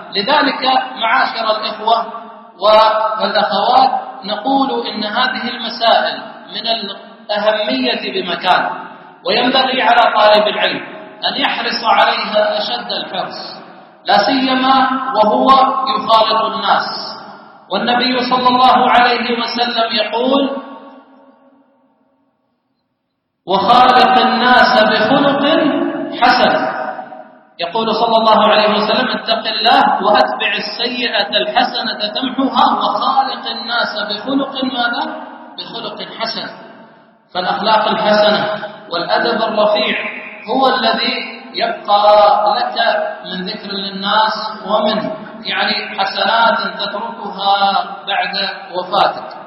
لذلك معاشر الإخوة والأخوات نقول إن هذه المسائل من الأهمية بمكان، وينبغي على طالب العلم أن يحرص عليها أشد الحرص، لا سيما وهو يخالط الناس. والنبي صلى الله عليه وسلم يقول: وخالق الناس بخلق حسن. يقول صلى الله عليه وسلم: اتق الله وأتبع السيئة الحسنة تمحها وخالق الناس بخلق ماذا؟ بخلق حسن. فالأخلاق الحسنة والأدب الرفيع هو الذي يبقى لك من ذكر للناس ومن حسنات تتركها بعد وفاتك.